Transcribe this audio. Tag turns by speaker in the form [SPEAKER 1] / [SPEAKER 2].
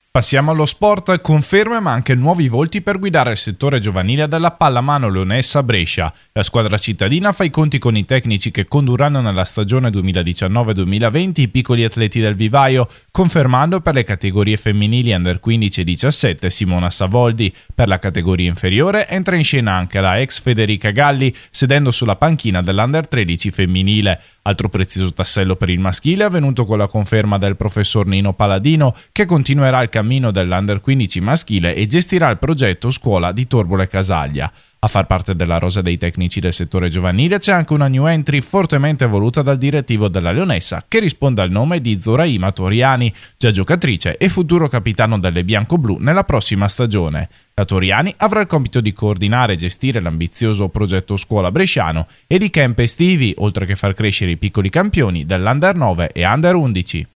[SPEAKER 1] Passiamo allo sport, conferme ma anche nuovi volti per guidare il settore giovanile della pallamano leonessa Brescia. La squadra cittadina fa i conti con i tecnici che condurranno nella stagione 2019-2020 i piccoli atleti del vivaio, confermando per le categorie femminili under 15 e 17 Simona Savoldi. Per la categoria inferiore entra in scena anche la ex Federica Galli, sedendo sulla panchina dell'under 13 femminile. Altro prezioso tassello per il maschile è avvenuto con la conferma del professor Nino Paladino, che continuerà il cammino dell'Under 15 maschile e gestirà il progetto Scuola di Torbole Casaglia. A far parte della rosa dei tecnici del settore giovanile c'è anche una new entry fortemente voluta dal direttivo della Leonessa, che risponde al nome di Zoraima Toriani, già giocatrice e futuro capitano delle bianco-blu nella prossima stagione. La Toriani avrà il compito di coordinare e gestire l'ambizioso progetto Scuola bresciano e di camp estivi, oltre che far crescere i piccoli campioni dell'Under 9 e Under 11.